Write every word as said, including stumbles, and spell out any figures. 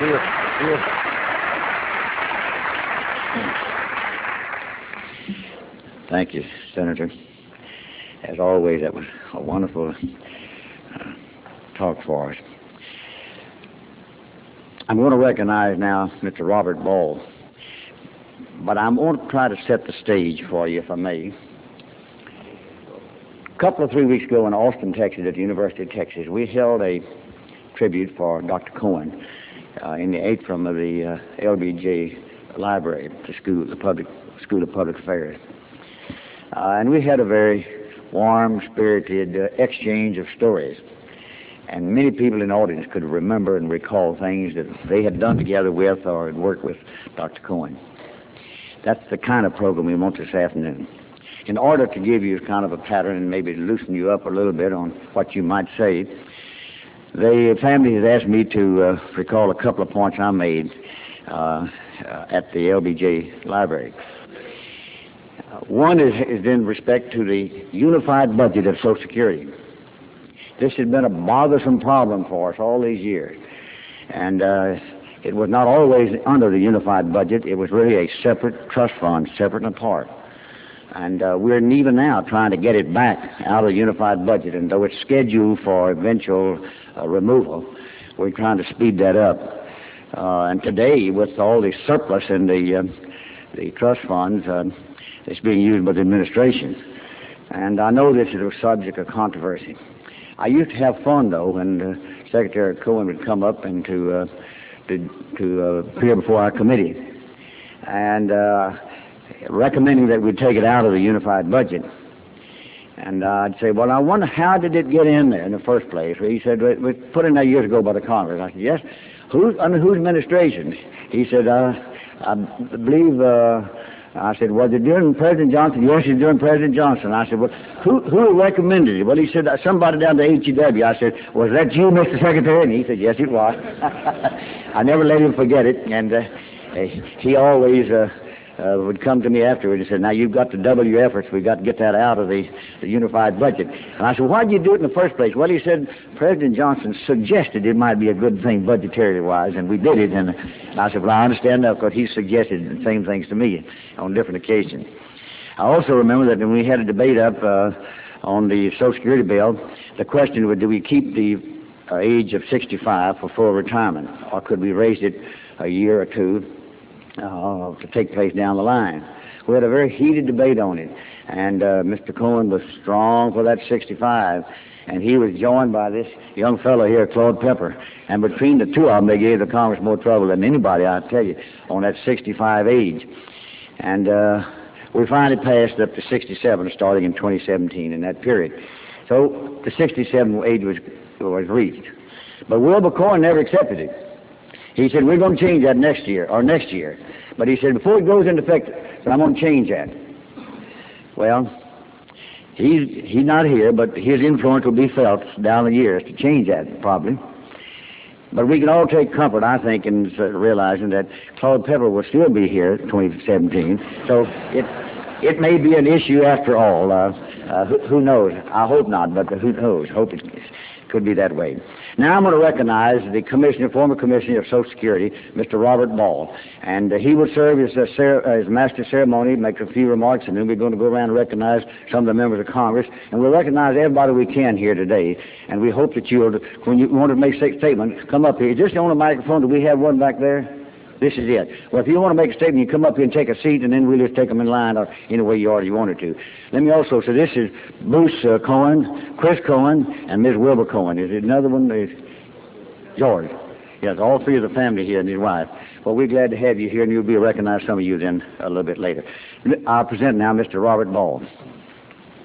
you. See you. Thank you, Senator. As always, that was a wonderful uh, talk for us. I'm going to recognize now Mister Robert Ball, but I'm going to try to set the stage for you, if I may. A couple of three weeks ago in Austin, Texas, at the University of Texas, we held a tribute for Doctor Cohen uh, in the atrium of the uh, L B J Library, the school, the public School of Public Affairs, uh, and we had a very warm, spirited uh, exchange of stories. And many people in the audience could remember and recall things that they had done together with or had worked with Doctor Cohen. That's the kind of program we want this afternoon. In order to give you kind of a pattern and maybe loosen you up a little bit on what you might say, the family has asked me to uh, recall a couple of points I made uh, uh, at the L B J Library. Uh, one is, is in respect to the unified budget of Social Security. This has been a bothersome problem for us all these years. And uh, it was not always under the unified budget. It was really a separate trust fund, separate and apart. And uh, we're even now trying to get it back out of the unified budget. And though it's scheduled for eventual uh, removal, we're trying to speed that up. Uh, and today, with all the surplus in the, uh, the trust funds, uh, it's being used by the administration. And I know this is a subject of controversy. I used to have fun, though, when uh, Secretary Cohen would come up and to uh, to, to uh, appear before our committee, and uh, recommending that we take it out of the unified budget. And uh, I'd say, well, I wonder how did it get in there in the first place? He said, it was put in there years ago by the Congress. I said, yes. Who's, under whose administration? He said, uh, I believe... Uh, I said, was it during President Johnson? Yes, it's during President Johnson. I said, well, who, who recommended it? Well, he said, somebody down at H E W. I said, was that you, Mister Secretary? And he said, yes, it was. I never let him forget it. And uh, he always uh, uh, would come to me afterward and said, now, you've got to double your efforts. We've got to get that out of the, the unified budget. And I said, why did you do it in the first place? Well, he said, President Johnson suggested it might be a good thing budgetary-wise, and we did it. And, and I said, well, I understand that because he suggested the same things to me on different occasions. I also remember that when we had a debate up uh, on the Social Security bill, the question was, do we keep the uh, age of sixty-five for full retirement, or could we raise it a year or two uh, to take place down the line? We had a very heated debate on it, and uh, Mister Cohen was strong for that sixty-five, and he was joined by this young fellow here, Claude Pepper, and between the two of them, they gave the Congress more trouble than anybody, I tell you, on that sixty-five age. And uh, we finally passed up to sixty-seven, starting in twenty seventeen, in that period. So the sixty-seven age was, was reached. But Wilbur Cohen never accepted it. He said, we're going to change that next year, or next year. But he said, before it goes into effect, I'm going to change that. Well, he's, he's not here, but his influence will be felt down the years to change that, probably. But we can all take comfort, I think, in uh, realizing that Claude Pepper will still be here in twenty seventeen. So it it may be an issue after all. Uh, uh, who, who knows? I hope not, but who knows? Hope it could be that way. Now I'm going to recognize the commissioner, former commissioner of Social Security, Mister Robert Ball, and uh, he will serve as, uh, cer- as master ceremony, make a few remarks, and then we're going to go around and recognize some of the members of Congress, and we'll recognize everybody we can here today. And we hope that you'll, when you want to make a statement, come up here. Is this the only microphone? Do we have one back there? This is it. Well, if you want to make a statement, you come up here and take a seat, and then we'll just take them in line or any way you already wanted to. Let me also say this is Bruce uh, Cohen, Chris Cohen, and Miz Wilbur Cohen. Is it another one? Is George. Yes, all three of the family here and his wife. Well, we're glad to have you here, and you'll be recognized, some of you then, a little bit later. I'll present now Mister Robert Ball.